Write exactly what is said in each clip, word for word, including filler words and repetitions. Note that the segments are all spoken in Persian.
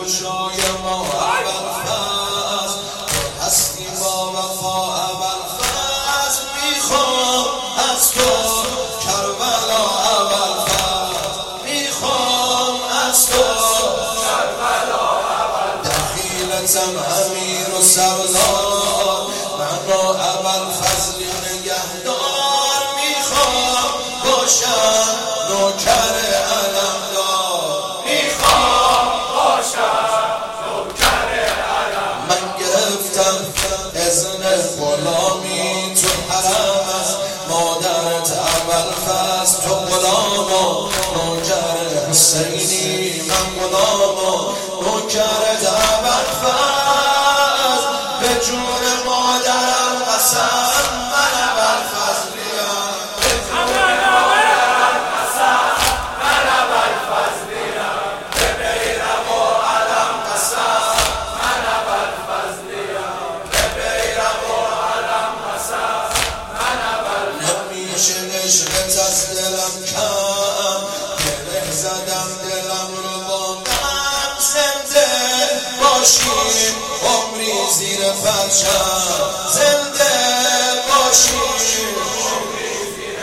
گشای ما ابوالفضل تو هستی با وفا ابوالفضل میخوام از تو کربلا ابوالفضل میخوام از تو کربلا ابوالفضل دخیلتم امیر و سردار من را ابوالفضل نگهدار میخوام باشم نوکر علمدار میخوام باشم نوکر علم من گرفتم اذن غلامی تو حرم از مادرت ابوالفضل تو غلام و نوکر حسینی من غلام و نوکرت ابوالفضل به جون مادرم قسم من ابوالفضلیم به جون مادرم قسم من ابوالفضلیم به بیرم و علم قسم من ابوالفضلیم به بیرم و علم قسم من ابوالفضلیم نمیشه عشقت از دلم کم گره زدم دلم رو با غم زنده باشیم عمری زیر پرچم زنده باشیم عمری زیر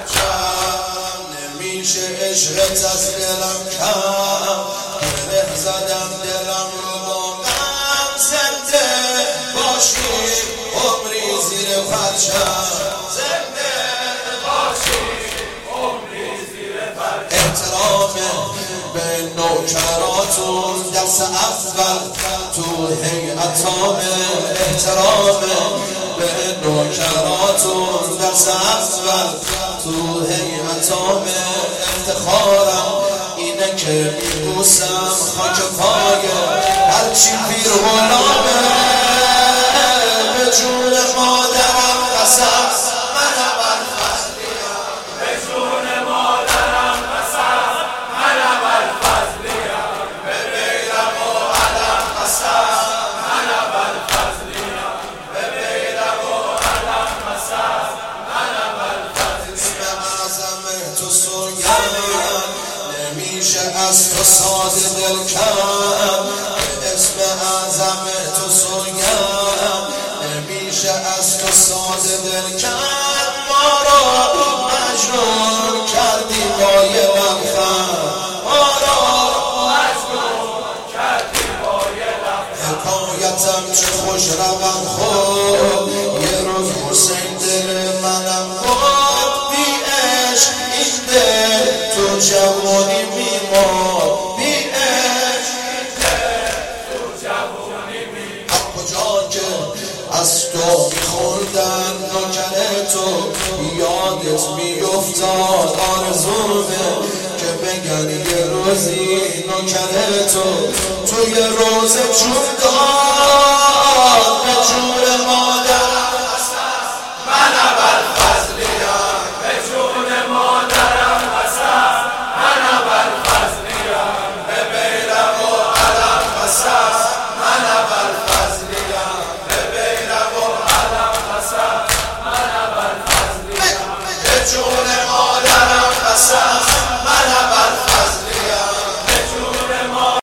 پرچم نمیشه عشقت از دلم کم گره زدم دلم رو با غم زنده باشیم عمری زیر پرچم زنده باشیم عمری زیر پرچم احترام به نوکراتون درس اول تو هیئتام احترام به نوکراتون درس اول تو هیئتام افتخارم اینه که میبوسم خاک پای هرچی پیر غلامه به جون مادرم قسم من ابوالفضلیم به جون مادرم قسم من ابوالفضلیم به بیرم و علم قسم من ابوالفضلیم به بیرم و علم قسم من ابوالفضلیم اسم اعظم تو سویم نمیشه از تو ساده دل کم اسم اعظم تو سویم نمیشه از تو ساده دل کم ما را مجنون کردی با یه لبخند ما را مجنون کردی با یه لبخند حکایتم چه خوش روم خود یه روز حسین دل منم خود بی عشق این دل تو جوانی میماد بی عشق این دل تو جوانی میماد کجا که از تو میخوردن نوکر تو یادت میافتاد آرزومه که بگن یه روزی نوکر تو توی روز چون دار